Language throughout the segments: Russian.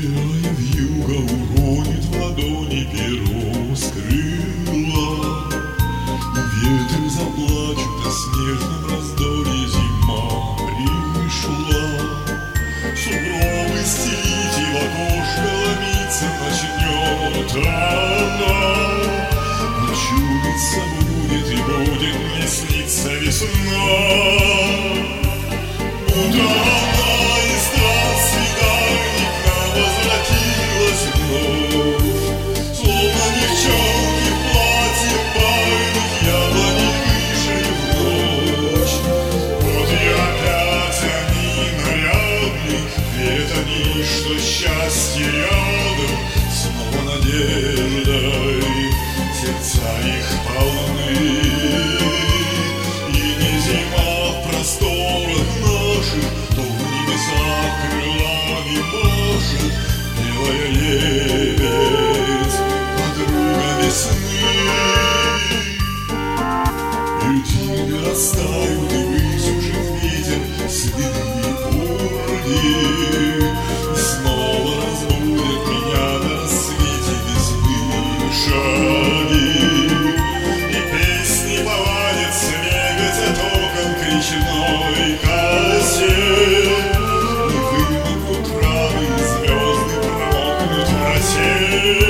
Белая вьюга уронит в ладони перо с крыла, и ветры заплачут о снежном раздоре. Зима пришла, сугробы стелить и в окошко ломиться начнет она. Чудиться будет и будет мне сниться весна. Будто она из стран свиданий к нам возвратилась вновь, словно девчонки в платье бальных яблони вышли в ночь. Вот и опять они нарядны, верят они, что счастье рядом, снова надеждой сердца их полны. И не зима в просторах наших, то в небесах крылами машет белая лебедь, подруга весны. Лютины растают и высушит ветер следы пурги, и снова разбудят меня на рассвете весны шаги. И песни повадят смегать от окон к речной косе, и вымокнут травы, и звезды промокнут в росе.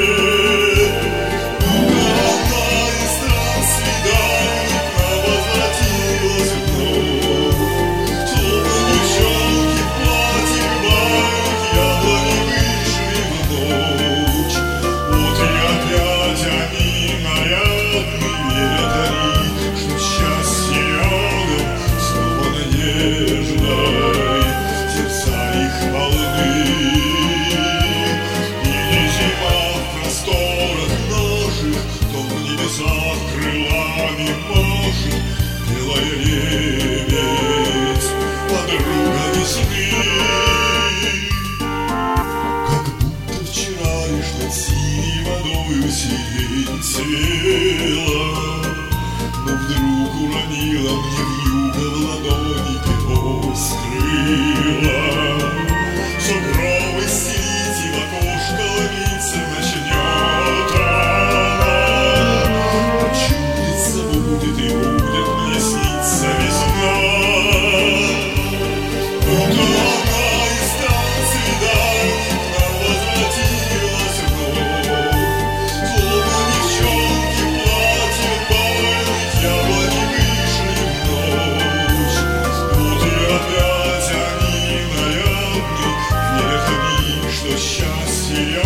Крылами машет белая лебедь, подруга весны. Как будто вчера лишь над синей водою сирень цвела, но вдруг уронила мне вьюга в ладони перо с крыла. Сугробы стелить и в окошко ломиться начнет она. Чудится будет и будет мне сниться весна. Будто она из стран свиданий к нам возвратилась вновь, словно девчонки в платье бальных яблони вышли в ночь. Вот и опять они нарядны, верят они, что счастье